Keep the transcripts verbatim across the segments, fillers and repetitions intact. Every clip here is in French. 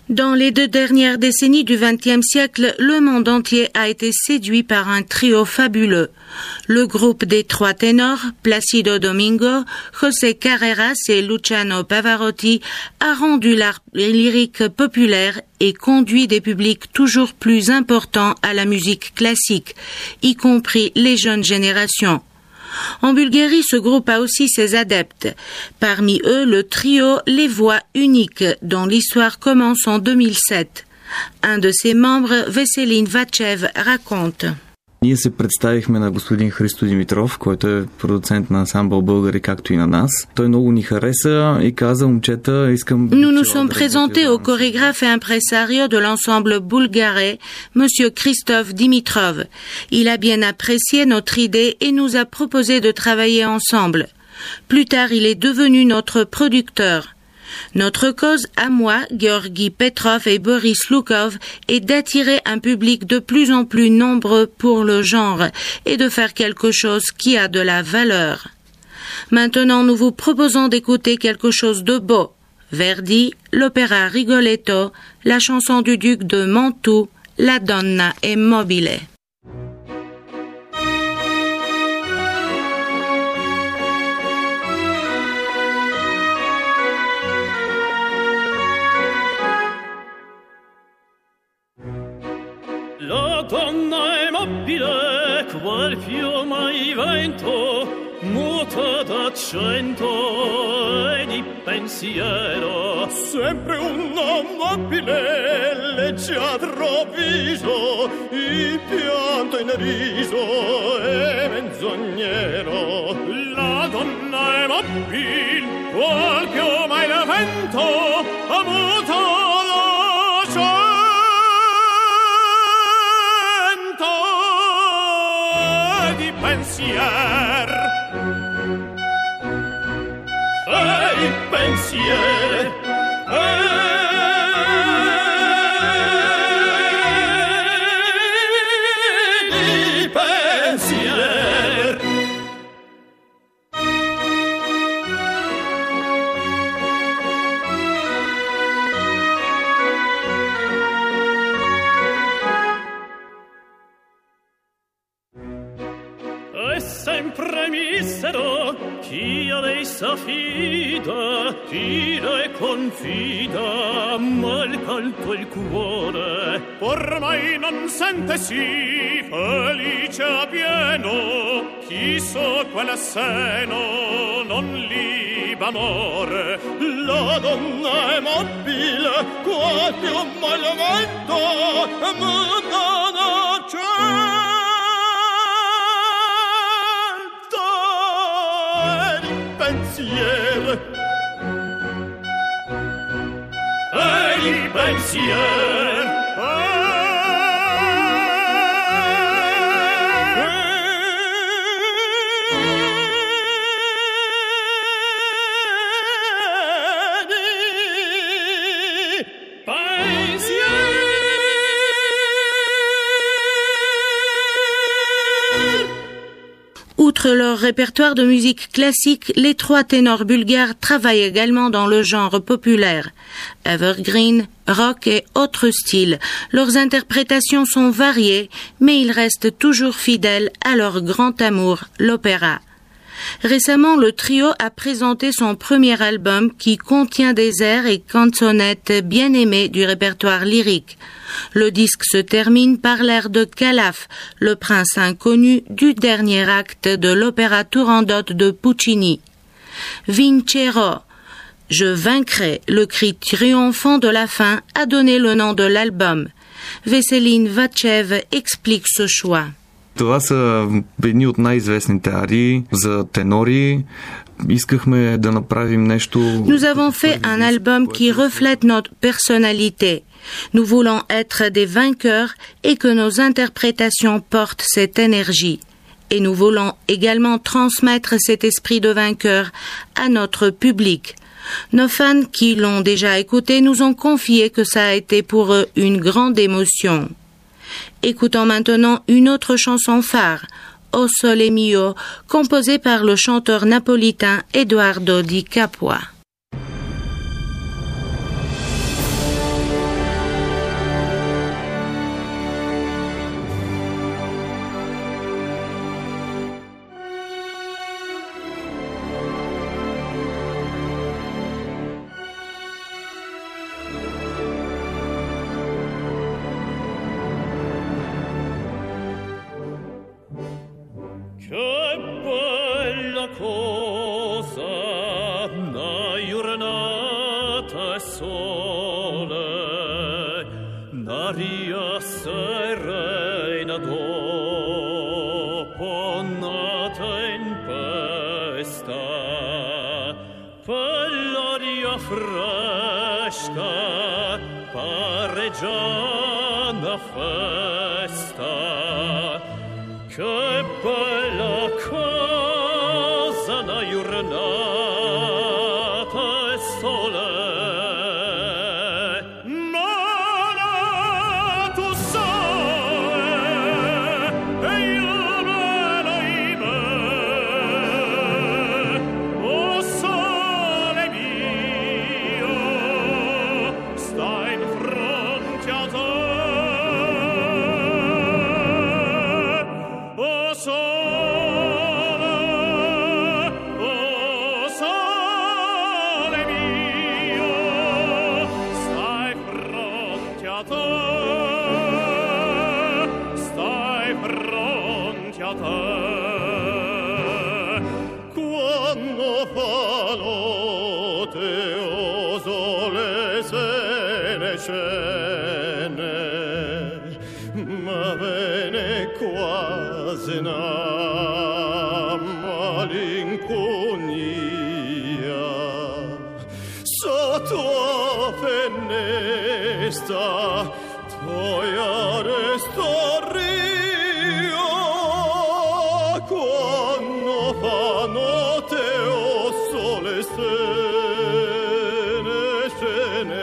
Dans les deux dernières décennies du vingtième siècle, le monde entier a été séduit par un trio fabuleux. Le groupe des trois ténors, Placido Domingo, José Carreras et Luciano Pavarotti, a rendu l'art lyrique populaire et conduit des publics toujours plus importants à la musique classique, y compris les jeunes générations. En Bulgarie, ce groupe a aussi ses adeptes. Parmi eux, le trio Les Voix Uniques, dont l'histoire commence en deux mille sept. Un de ses membres, Veselin Vachev, raconte. Ние се представихме на господин Христо Димитров, който е продуцент на ансамбъл Българи, както и на нас. Той много ни хареса и каза, момчета, искам... Nous nous sommes présentés au chorégraphe et impresario de l'ensemble bulgare, monsieur Christophe Dimitrov. Il a bien apprécié notre idée et nous a proposé de travailler ensemble. Plus tard, il est devenu notre producteur. Notre cause, à moi, Georgi Petrov et Boris Loukov, est d'attirer un public de plus en plus nombreux pour le genre et de faire quelque chose qui a de la valeur. Maintenant, nous vous proposons d'écouter quelque chose de beau. Verdi, l'opéra Rigoletto, la chanson du duc de Mantoue, La Donna è mobile. La donna è mobile, qual fiume di vento, muta d'accento e di pensiero. Sempre una mobile, leggiadro viso, il pianto in riso e menzognero. La donna è mobile, qual fiume di vento, muta d'accento pensier e pensier e pensier. Sempre mi sarò chi a lei s'affida, chi le confida, mal caldo il cuore. Ormai non sente sì felice a pieno, chi so quale seno non liba amore. La donna è mobile, qua più malvento, muta d'accento. Pensier e di pensier Outre leur répertoire de musique classique, les trois ténors bulgares travaillent également dans le genre populaire. Evergreen, rock et autres styles. Leurs interprétations sont variées, mais ils restent toujours fidèles à leur grand amour, l'opéra. Récemment, le trio a présenté son premier album qui contient des airs et canzonettes bien aimés du répertoire lyrique. Le disque se termine par l'air de Calaf, le prince inconnu du dernier acte de l'opéra Turandot de Puccini. Vincerò, je vaincrai, le cri triomphant de la fin a donné le nom de l'album. Veselin Vachev explique ce choix. Това са едни от най-известните арии за тенори. Искахме да направим нещо... Nous avons fait un album qui reflète notre personnalité. Nous voulons être des vainqueurs et que nos interprétations portent cette énergie. Et nous voulons également transmettre cet esprit de vainqueur à notre public. Nos fans qui l'ont déjà écouté nous ont confié que ça a été pour eux une grande émotion. Écoutons maintenant une autre chanson phare, O Sole Mio, composée par le chanteur napolitain Edoardo Di Capua. cosa una giornata sole, n'aria serena dopo una tempesta, per l'aria fresca pare già una festa. Che bella cosa una giornata e sole. Ma tu sai e io me l'ahimè, o sole mio, stai in fronte a te. Ma bene quasi una malinconia sotto a finestra togliere sto rio quando fa notte o sole stene scene.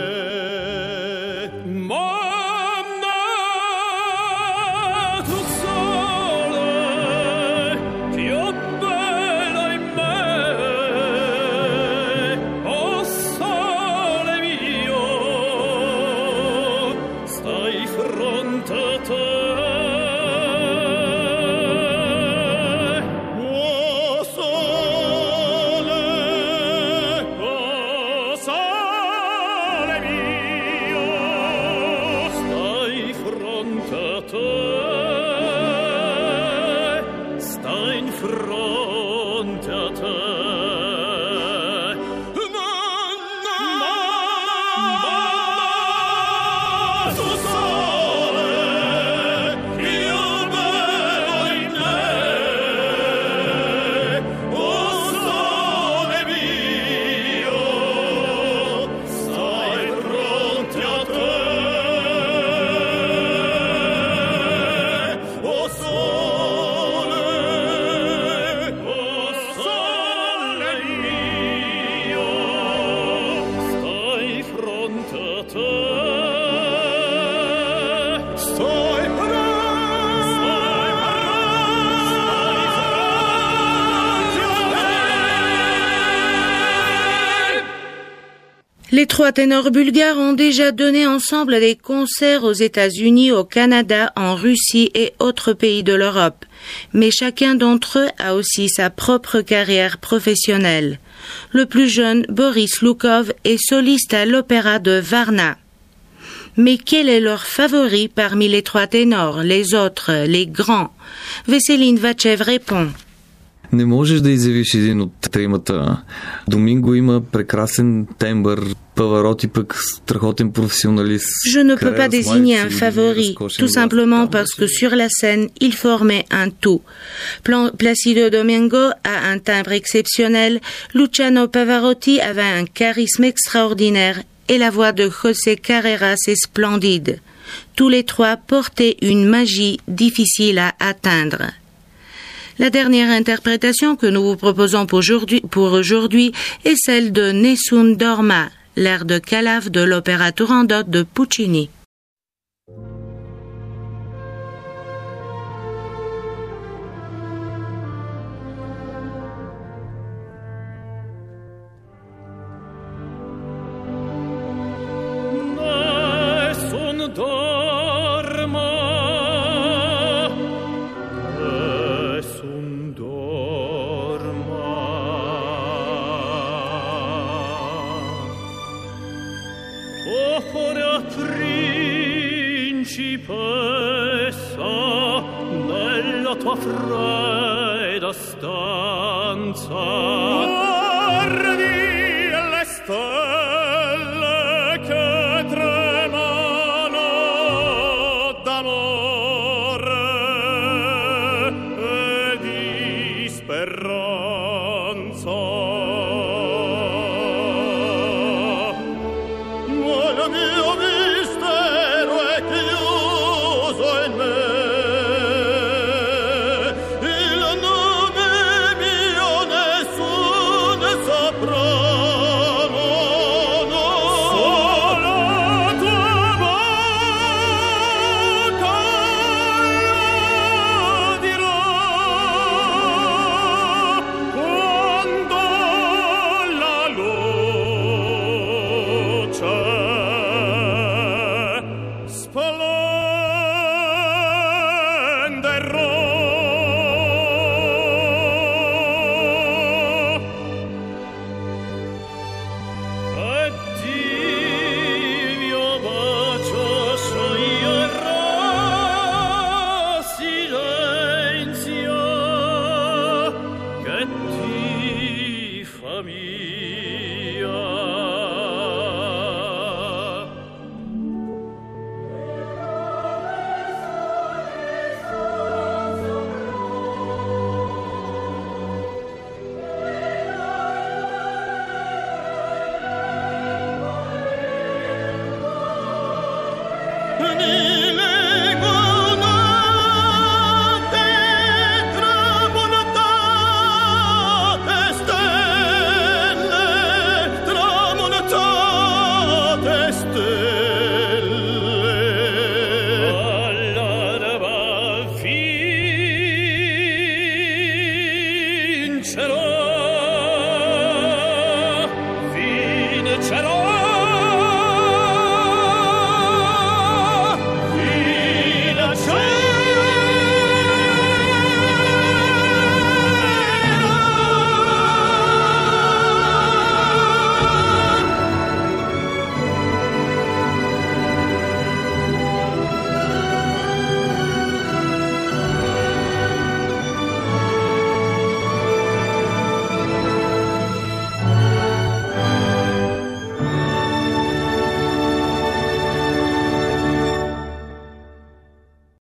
Les trois ténors bulgares ont déjà donné ensemble des concerts aux États-Unis, au Canada, en Russie et autres pays de l'Europe. Mais chacun d'entre eux a aussi sa propre carrière professionnelle. Le plus jeune, Boris Loukov, est soliste à l'opéra de Varna. Mais quel est leur favori parmi les trois ténors, les autres, les grands? Veselin Vachev répond. Не можеш да изявиш един от тримата. Доминго има прекрасен тембър, Павароти пък страхотен професионалист. Je ne peux pas désigner un favori, tout simplement parce que sur la scène, ils formaient un tout. Placido Domingo a un timbre exceptionnel, Luciano Pavarotti avait un charisme extraordinaire et la voix de José Carreras est splendide. Tous les trois portaient une magie difficile à atteindre. La dernière interprétation que nous vous proposons pour aujourd'hui, pour aujourd'hui est celle de Nessun Dorma, l'air de Calaf de l'opéra Turandot de Puccini. Nessun dorma, nessun dorma, opera principessa nella tua fredda bella stanza